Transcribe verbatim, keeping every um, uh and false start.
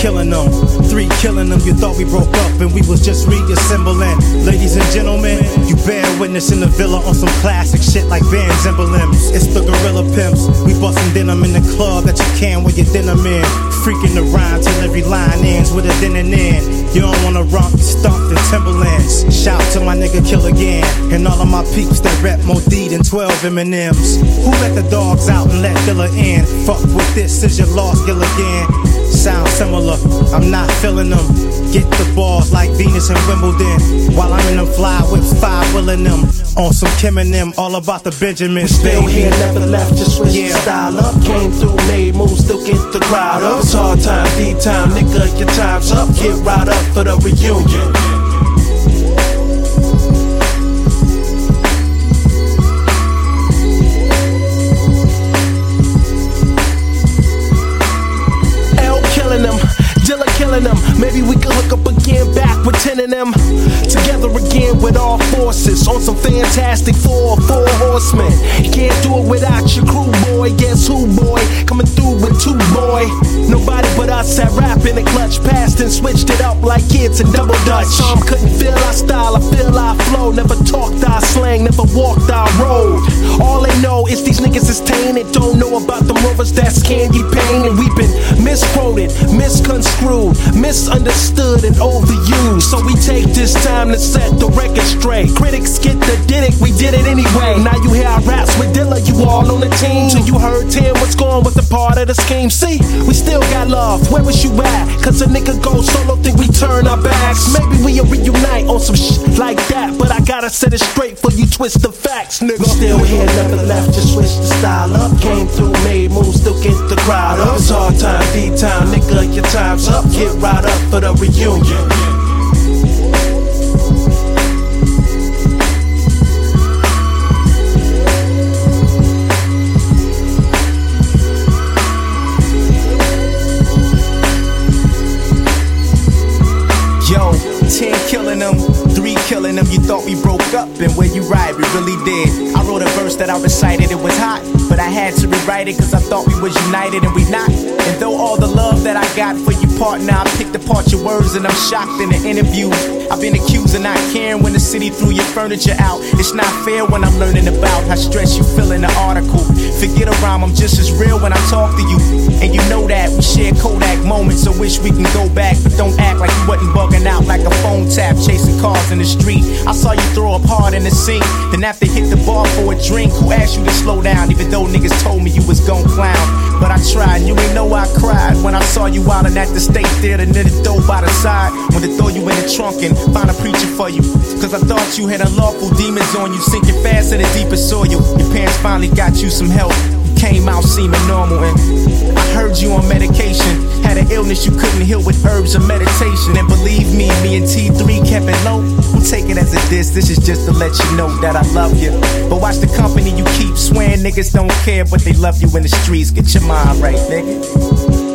killing them, three killing them. You thought we broke up and we was just reassembling. Ladies and gentlemen, you bear witness in the villa on some classic shit like Vans emblems. It's the Gorilla Pimps. We bustin' denim in the club that you can wear your denim in. Freaking the rhyme till every line ends with a then and then. You don't wanna romp, you stumped in Timberlands. Shout to my nigga Kill Again and all of my peeps that rap more D than twelve M and M's. Who let the dogs out and let Dilla in? Fuck with this, is your lost Gilligan. Sound similar, I'm not feeling them. Get the balls like Venus and Wimbledon. While I'm in them fly with five willing them. On some Kim and them, all about the Benjamins. Still here, never left, just switch yeah. the style up. Came through, made moves, still get the crowd up. It's hard time, D-time, nigga, your time's up. Get right up for the reunion. Maybe we could hook up again, back with ten of them. Together again with all forces. On some fantastic four, four horsemen. Can't do it without your crew, boy. Guess who, boy? Coming through with two, boy. Nobody but us had rap in the clutch. Passed and switched it up like kids in double dutch. Some couldn't feel our style, I feel our flow. Never talked our slang, never walked our road. All they know is these niggas is tainted. Don't know about them rovers that's candy pain. And we've been misquoted, misconstrued, misunderstood and overused. So we take this time to set the record straight. Critics get the did it, we did it anyway. Now you hear our raps with Dilla, you all on the team. Till you heard Tim, what's going was a part of the scheme. See, we still got love, where was you at? Cause a nigga go solo, think we turn our backs. Maybe we'll reunite on some shit like that. But I gotta set it straight for you twist the facts, nigga. We still here, never left, just switch the style up. Came through, made moves, still get the crowd up. It's hard time, D-time, nigga, your time's up. Get right up for the reunion. Yo, ten killing them, three killing them. You thought we broke up, and where you right, we really did. I wrote a verse that I recited, it was hot, but I had to rewrite it cause I thought we was united and we not. And though all the love that I got for you partner, I picked apart your words and I'm shocked in the interviews. I've been accused of not caring when the city threw your furniture out. It's not fair when I'm learning about how stressed you feel in the article. Forget a rhyme, I'm just as real when I talk to you. And you know that we share Kodak moments, so wish we can go back. But don't act like you wasn't bugging out like a phone tap, chasing cars in the street. I saw you throw up hard in the sink, then after hit the bar for a drink. Who asked you to slow down, even though niggas told me you was gon' clown? But I tried, you ain't know I cried when I saw you wildin' at the State Theater near the door by the side. When they throw you in the trunk and find a preacher for you, cause I thought you had unlawful demons on you, sinking fast in the deepest soil. Your parents finally got you some help, you came out seeming normal. And I heard you on medication, had an illness you couldn't heal with herbs or meditation. And believe me, me and T three kept it low. We'll take it as a diss, this is just to let you know that I love you. But watch the company you keep, swearing niggas don't care, but they love you in the streets. Get your mind right, nigga.